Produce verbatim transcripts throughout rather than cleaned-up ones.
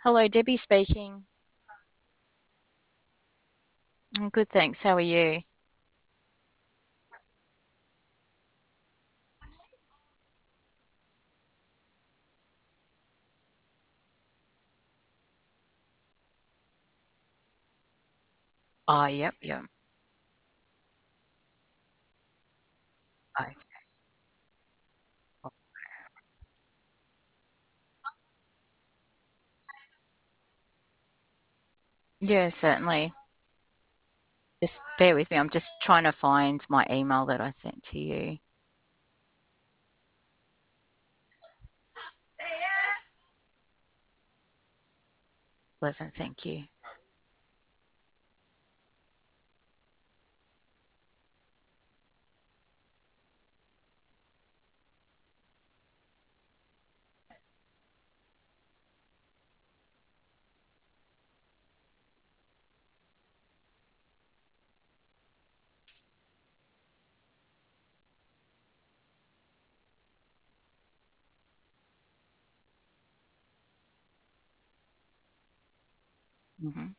Hello, Debbie speaking. I'm good, thanks. How are you? Oh, yep, yep. I, yeah, certainly. Just bear with me. I'm just trying to find my email that I sent to you. Pleasant, thank you. hmm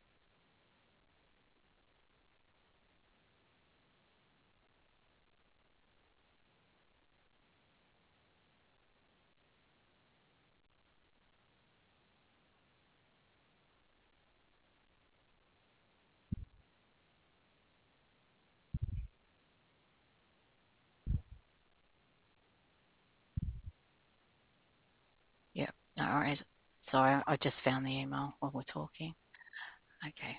Yep, no worries. Sorry, I just found the email while we're talking. Okay.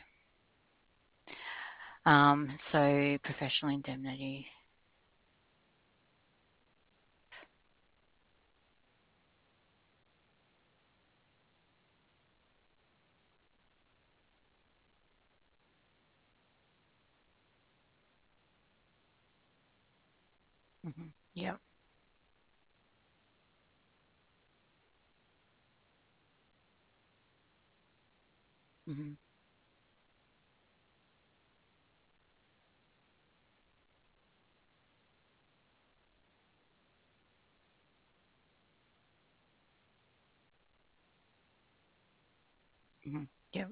Um, so professional indemnity. hmm Yep. hmm hmm Yep.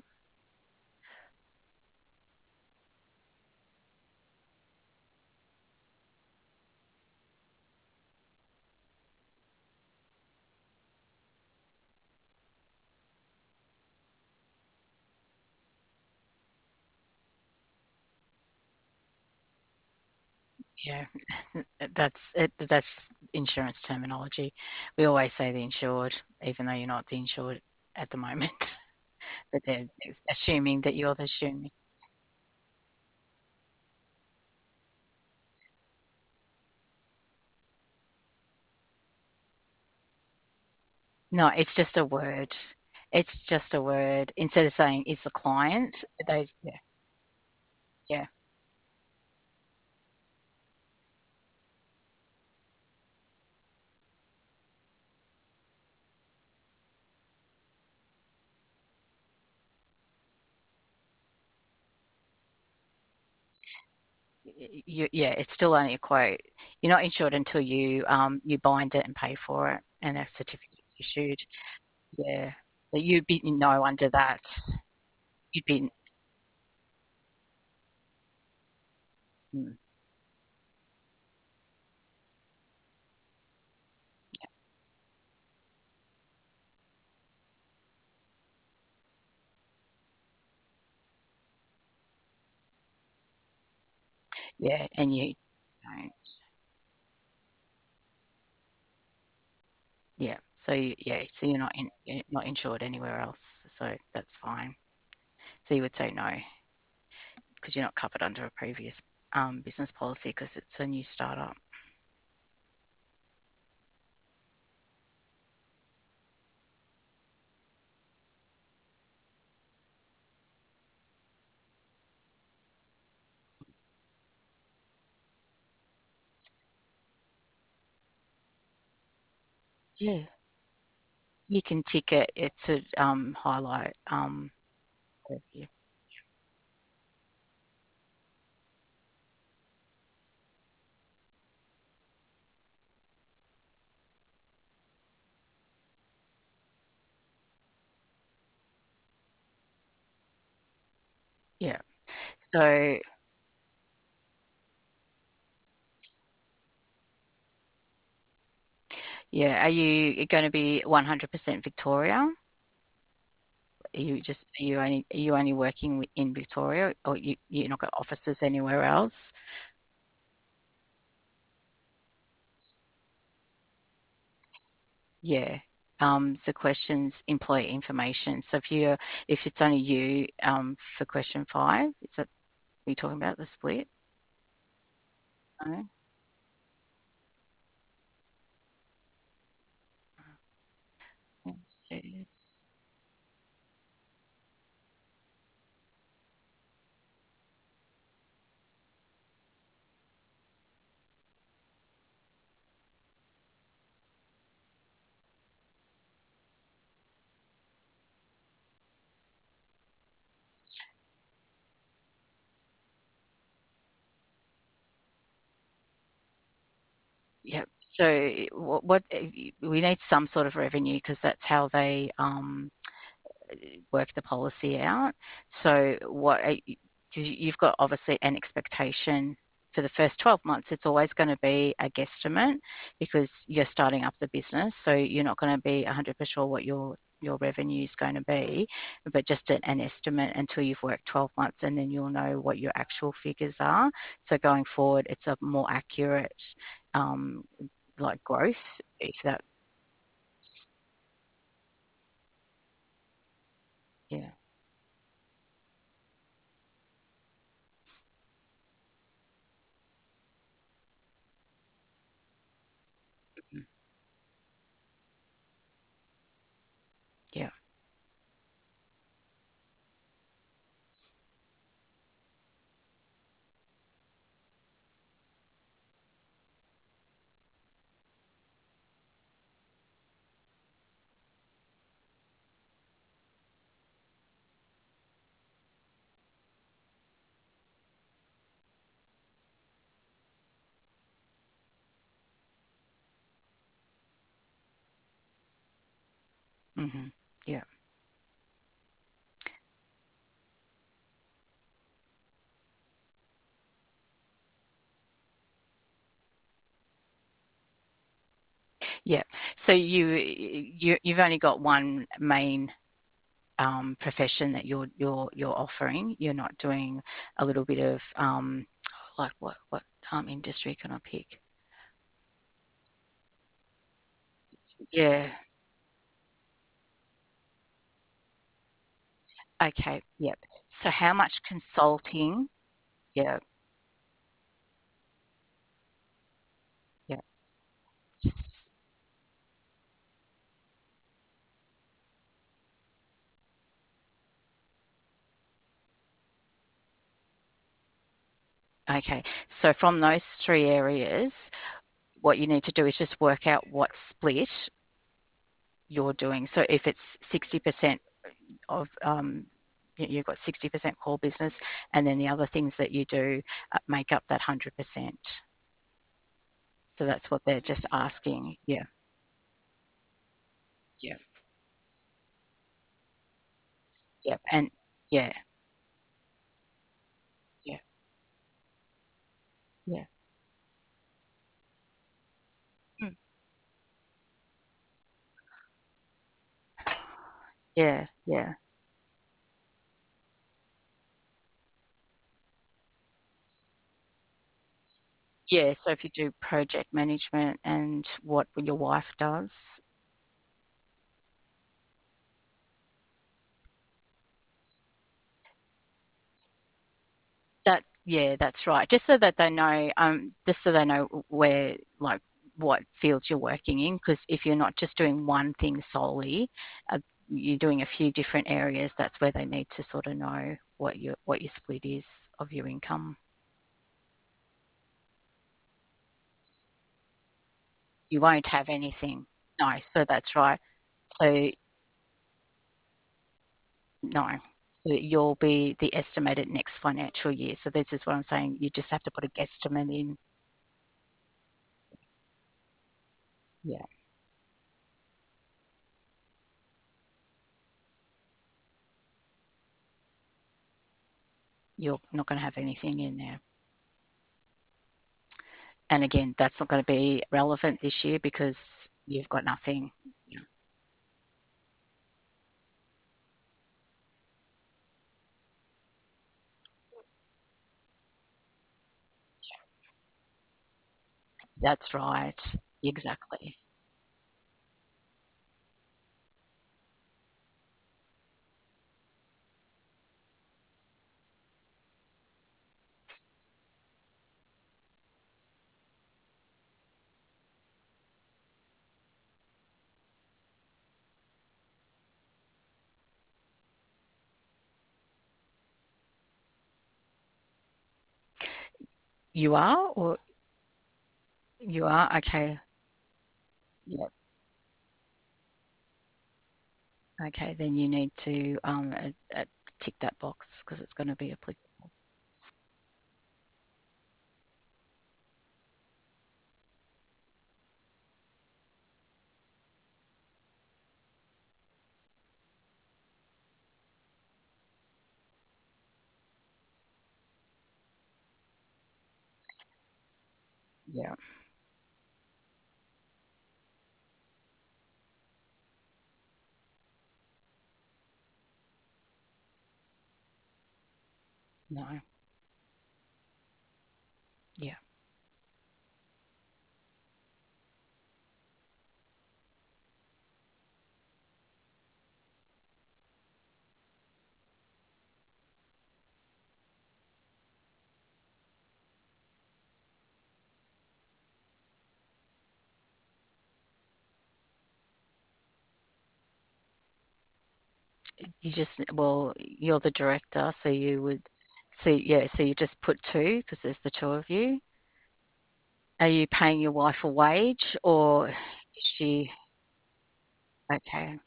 Yeah, that's it. That's insurance terminology. We always say the insured, even though you're not the insured at the moment. But they're assuming that you're the assuming. No, it's just a word. It's just a word. Instead of saying is the client, they yeah, yeah, you, yeah. It's still only a quote. You're not insured until you um you bind it and pay for it, and a certificate's issued. Yeah, but you'd be no under that. You'd be mm, yeah, and you don't. Yeah, so you, yeah, so you're not in, you're not insured anywhere else, so that's fine. So you would say no because you're not covered under a previous um, business policy because it's a new startup. Yeah, you can tick it. It's a um, highlight. Um, yeah, Yeah. So, yeah, are you going to be one hundred percent Victoria? Are you just are you only are you only working in Victoria, or you you're not got offices anywhere else? Yeah. Um, so questions, employee information. So if you if it's only you, um, for question five, is that are you talking about the split? No? Let's see. Yep. So what, what we need some sort of revenue because that's how they um work the policy out. So what because you've got obviously an expectation for the first twelve months, it's always going to be a guesstimate because you're starting up the business. So you're not going to be one hundred percent sure what your your revenue is going to be, but just an, an estimate until you've worked twelve months and then you'll know what your actual figures are. So going forward, it's a more accurate um, like growth, if that, yeah. Mm, yeah. Hmm. Yeah. Yeah. So you you you've only got one main um, profession that you're you're you're offering. You're not doing a little bit of um, like what what um, industry can I pick? Yeah. Okay. Yep. So how much consulting? Yeah. Yeah. Okay. So from those three areas, what you need to do is just work out what split you're doing. So if it's sixty percent of um, you've got sixty percent core business, and then the other things that you do uh, make up that one hundred percent. So that's what they're just asking. Yeah. Yeah. Yeah. And yeah. Yeah. Yeah. Mm. Yeah. Yeah. Yeah. So if you do project management and what your wife does, that, yeah, that's right. Just so that they know, um, just so they know where, like, what fields you're working in. Because if you're not just doing one thing solely, uh, you're doing a few different areas. That's where they need to sort of know what your what your split is of your income. You won't have anything. No, so that's right. So no. So you'll be the estimated next financial year. So this is what I'm saying. You just have to put a guesstimate in. Yeah. you're not going to have anything in there. And again, that's not going to be relevant this year because you've got nothing. Yeah, that's right. Exactly. You are, or you are? Okay. Yeah. Okay. Then you need to um, uh, uh, tick that box because it's going to be applicable. Yeah. No. Yeah. You just, well, you're the director, so you would, so yeah, so you just put two because there's the two of you. Are you paying your wife a wage or is she, okay,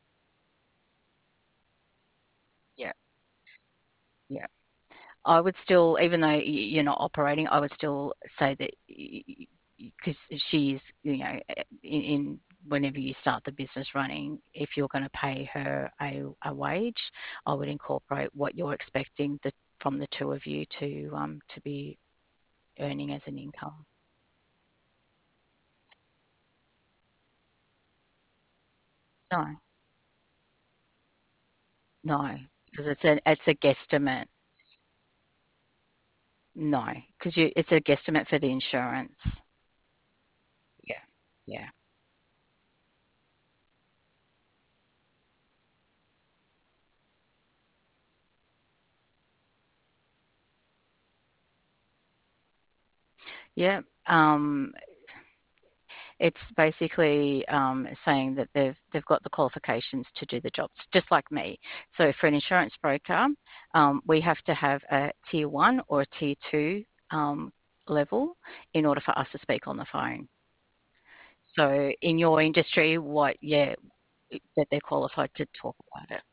yeah, yeah. I would still, even though y- you're not operating, I would still say that because she's, you know, in, in whenever you start the business running, if you're going to pay her a, a wage, I would incorporate what you're expecting the, from the two of you to um to be earning as an income. No, no, because it's a it's a guesstimate. No, because you it's a guesstimate for the insurance. Yeah, yeah, yeah. Um, it's basically um, saying that they've they've got the qualifications to do the jobs, just like me. So for an insurance broker, um, we have to have a tier one or a tier two um, level in order for us to speak on the phone. So in your industry, what, yeah, that they're qualified to talk about it.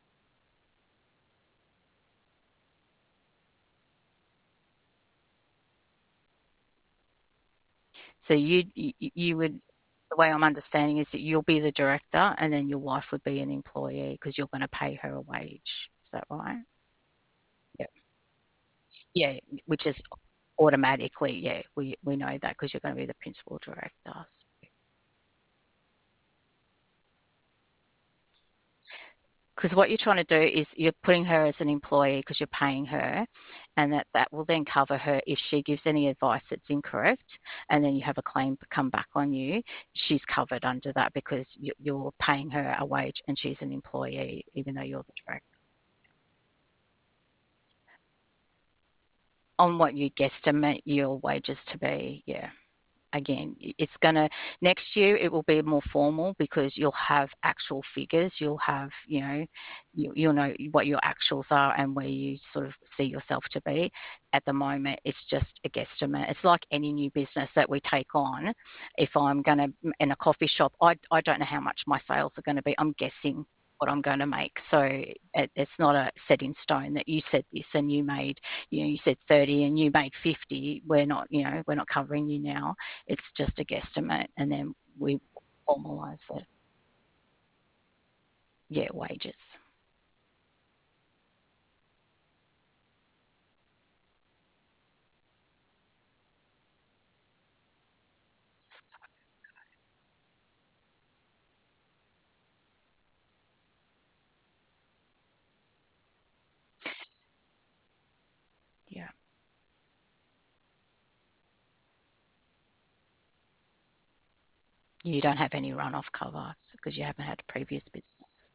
So you you, you would, the way I'm understanding is that you'll be the director and then your wife would be an employee because you're going to pay her a wage. Is that right? Yeah. Yeah, which is automatically, yeah, we we know that because you're going to be the principal director. Because what you're trying to do is you're putting her as an employee because you're paying her, and that that will then cover her if she gives any advice that's incorrect, and then you have a claim come back on you. She's covered under that because you, you're paying her a wage and she's an employee, even though you're the director. On what you guesstimate your wages to be, yeah. Again, it's going to, next year it will be more formal because you'll have actual figures. You'll have, you know, you, you'll know what your actuals are and where you sort of see yourself to be. At the moment, it's just a guesstimate. It's like any new business that we take on. If I'm going to, in a coffee shop, I, I don't know how much my sales are going to be. I'm guessing what I'm going to make. So it, it's not a set in stone that you said this and you made, you know, you said thirty and you made fifty. We're not, you know, we're not covering you now. It's just a guesstimate, and then we formalize it. Yeah, wages. You don't have any runoff cover because you haven't had a previous business.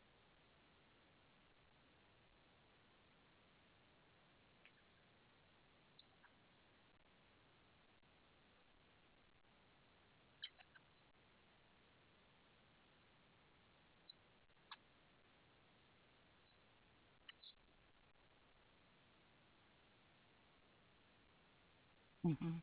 Hmm.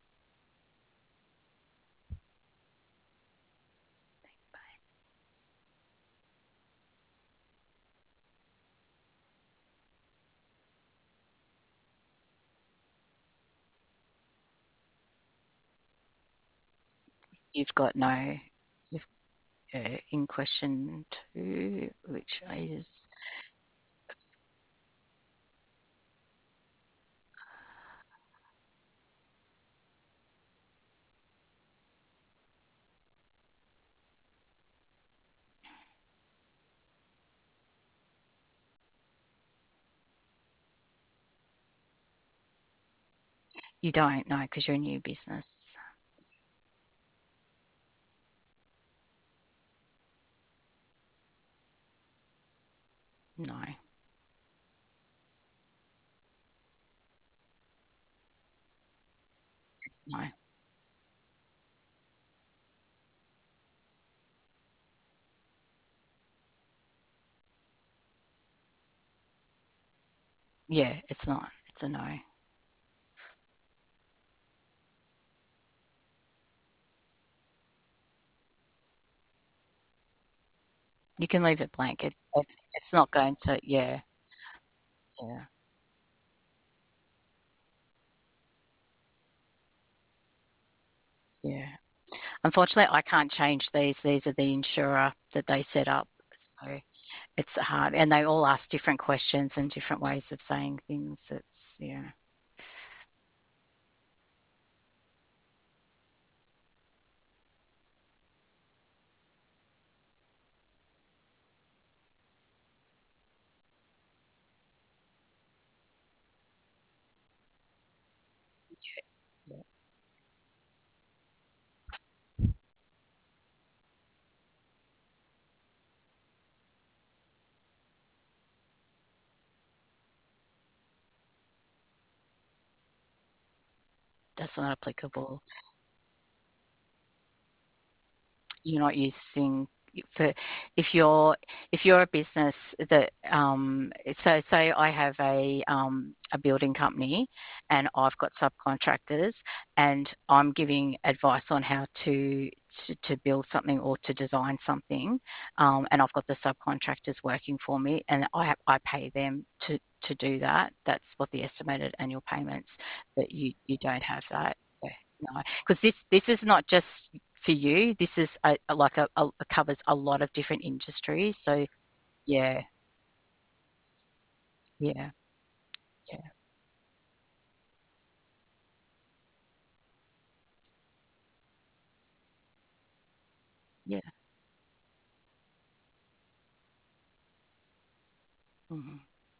You've got no, you've, uh, in question two, which is, you don't know because you're a new business. No, no. Yeah, it's not. It's a no. You can leave it blank. It, it's it's not going to. Yeah, yeah, yeah. Unfortunately, I can't change these. These are the insurer that they set up. So it's hard, and they all ask different questions and different ways of saying things. It's yeah, yeah. That's not applicable. You're not using for if you're if you're a business that um so say I have a um a building company and I've got subcontractors and I'm giving advice on how to to, to build something or to design something, um, and I've got the subcontractors working for me and I have, I pay them to to do that. That's what the estimated annual payments, but you you don't have that. Yeah, no, because this this is not just for you. This is a, a- like a, a covers a lot of different industries. So yeah, yeah, yeah, yeah. Hmm.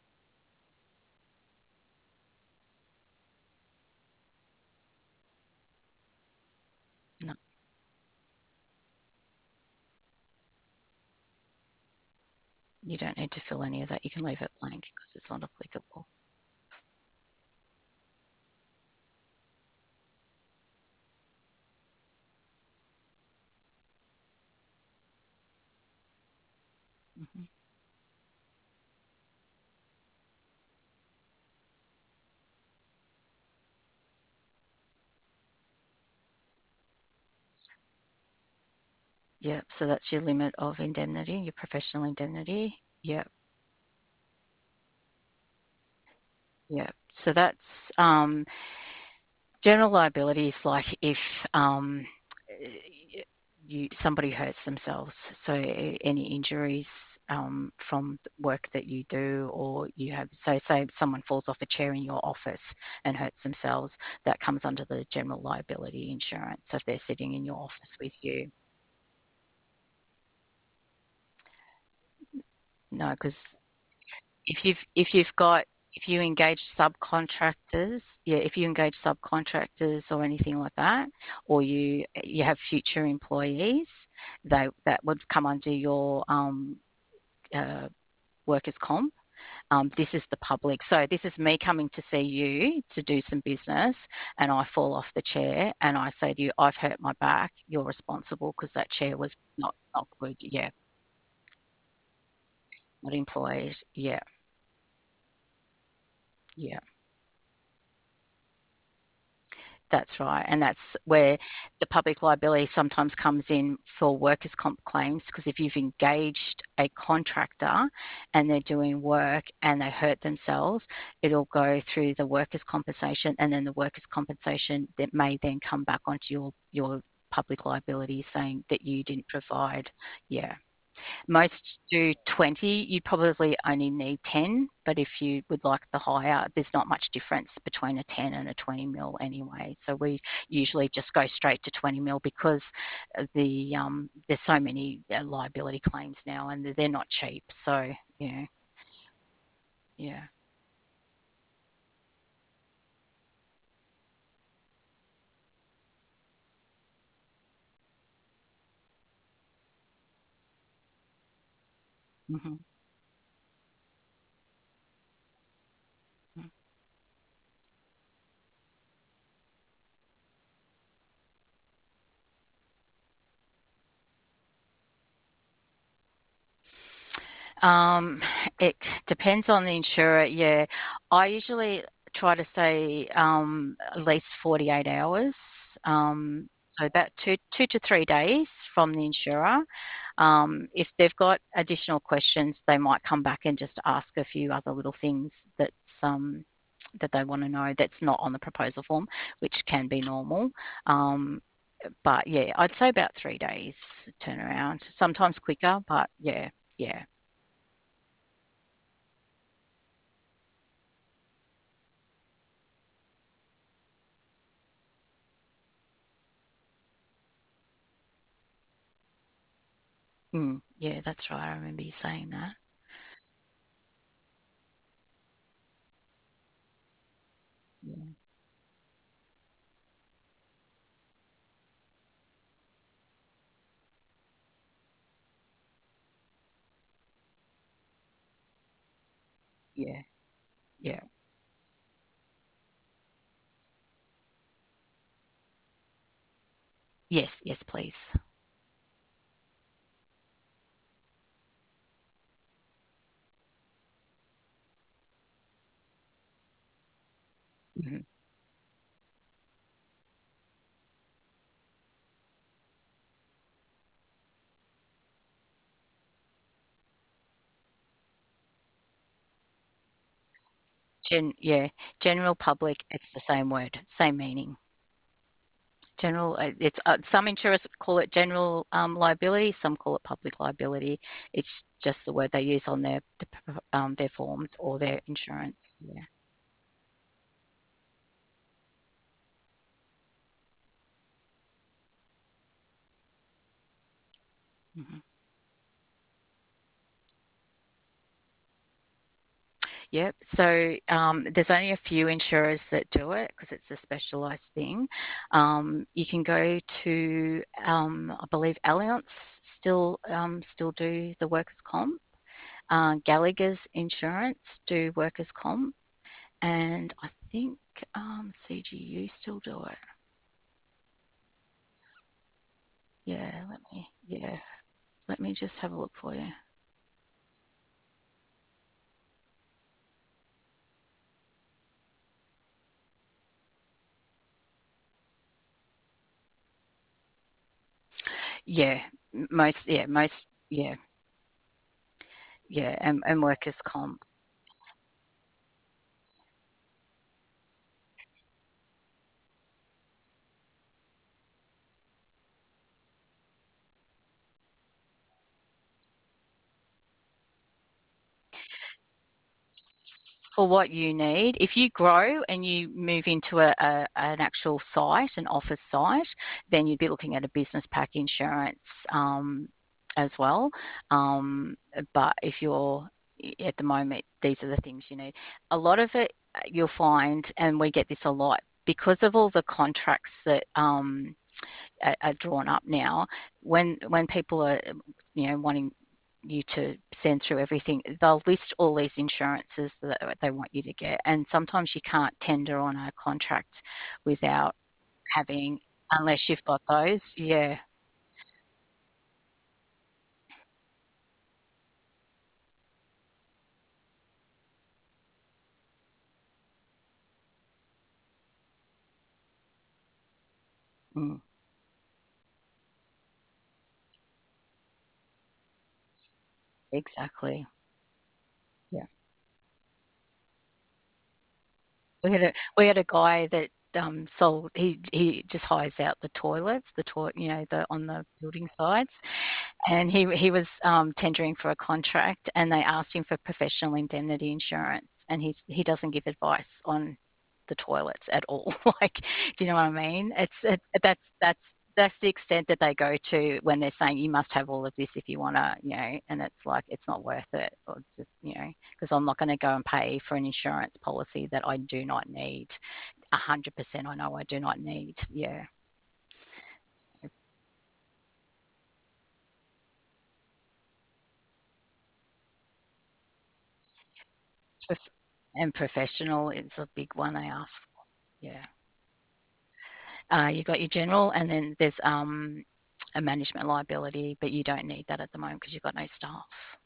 No, you don't need to fill any of that. You can leave it blank because it's not applicable. Hmm. Yeah, so that's your limit of indemnity, your professional indemnity. Yeah, yeah. So that's um, general liability is like if um, you somebody hurts themselves, so any injuries um, from the work that you do, or you have, so say someone falls off a chair in your office and hurts themselves, that comes under the general liability insurance. So if they're sitting in your office with you, no, because if you've if you've got if you engage subcontractors, yeah, if you engage subcontractors or anything like that, or you you have future employees, they that would come under your um, uh, workers' comp. Um, this is the public. So this is me coming to see you to do some business, and I fall off the chair and I say to you, I've hurt my back. You're responsible because that chair was not, not good. Yeah, not employed. Yeah, yeah. That's right. And that's where the public liability sometimes comes in for workers' comp claims, because if you've engaged a contractor and they're doing work and they hurt themselves, it'll go through the workers' compensation, and then the workers' compensation that may then come back onto your, your public liability saying that you didn't provide. Yeah. Most do twenty. You probably only need ten, but if you would like the higher, there's not much difference between a ten and a twenty mil anyway. So we usually just go straight to twenty mil because the um, there's so many uh, liability claims now, and they're not cheap. So yeah, yeah. Hmm. Um, it depends on the insurer. Yeah, I usually try to say um, at least forty-eight hours. Um, so about two two to three days from the insurer. Um, if they've got additional questions, they might come back and just ask a few other little things that's um, that they want to know that's not on the proposal form, which can be normal. Um, but yeah, I'd say about three days turnaround. Sometimes quicker, but yeah, yeah. Mm, yeah, that's right. I remember you saying that. Yeah, yeah, yeah. Yes, yes, please. Hmm. Gen, yeah, general public. It's the same word, same meaning. General. uh, It's uh, some insurers call it general um, liability. Some call it public liability. It's just the word they use on their um, their forms or their insurance. Yeah. Hmm. Yep. So um, there's only a few insurers that do it because it's a specialised thing. Um, you can go to, um, I believe, Allianz still um, still do the workers' comp. Uh, Gallagher's Insurance do workers' comp, and I think um, C G U still do it. Yeah. Let me. Yeah. Let me just have a look for you. Yeah. Most. Yeah. Most. Yeah. Yeah. And, and workers' comp. For what you need. If you grow and you move into a, a, an actual site, an office site, then you'd be looking at a business pack insurance um, as well. Um, but if you're at the moment, these are the things you need. A lot of it you'll find, and we get this a lot because of all the contracts that um, are, are drawn up now. When when people are, you know, wanting you to send through everything, they'll list all these insurances that they want you to get, and sometimes you can't tender on a contract without having, unless you've got those. Yeah. Mm, exactly. Yeah. We had a we had a guy that um sold, he he just hires out the toilets, the toilet, you know, the on the building sides. And he he was um, tendering for a contract, and they asked him for professional indemnity insurance, and he's he doesn't give advice on the toilets at all. Like, do you know what I mean? It's it, that's that's that's the extent that they go to when they're saying you must have all of this if you want to, you know. And it's like it's not worth it, or just, you know, because I'm not going to go and pay for an insurance policy that I do not need. A hundred percent, I know I do not need. Yeah. Prof- and professional is a big one they ask for. Yeah. Uh, you got your general, and then there's um, a management liability, but you don't need that at the moment because you've got no staff.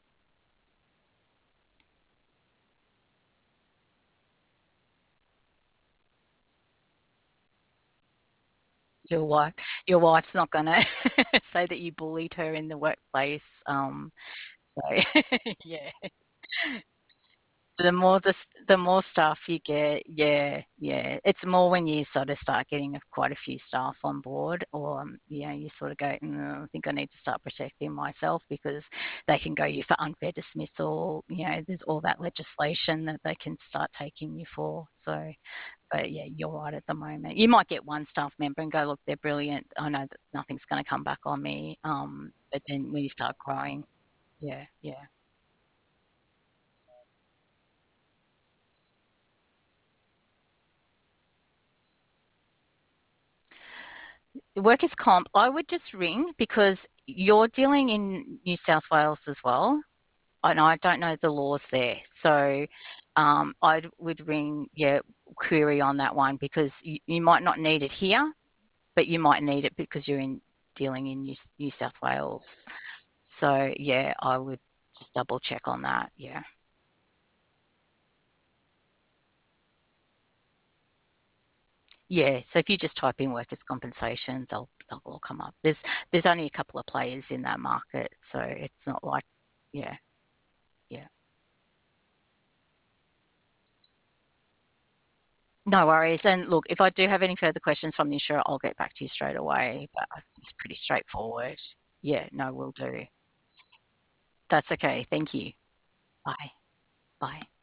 Your wife, your wife's not going to say that you bullied her in the workplace. Um, so yeah, the more the the more staff you get, yeah, yeah, it's more when you sort of start getting a, quite a few staff on board, or um, you know, you sort of go, mm, I think I need to start protecting myself, because they can go you for unfair dismissal. You know, there's all that legislation that they can start taking you for. So, but yeah, you're right at the moment. You might get one staff member and go, look, they're brilliant. I know that nothing's going to come back on me. Um, but then when you start growing, yeah, yeah. Workers' comp, I would just ring because you're dealing in New South Wales as well. And I don't know the laws there. So um, I would ring, yeah, query on that one, because you, you might not need it here, but you might need it because you're in dealing in New, New South Wales. So yeah, I would just double check on that. Yeah. Yeah. So if you just type in workers' compensation, they'll they'll all come up. There's there's only a couple of players in that market, so it's not like, yeah, yeah. No worries. And look, if I do have any further questions from the insurer, I'll get back to you straight away. But I think it's pretty straightforward. Yeah, no, we'll do. That's okay. Thank you. Bye. Bye.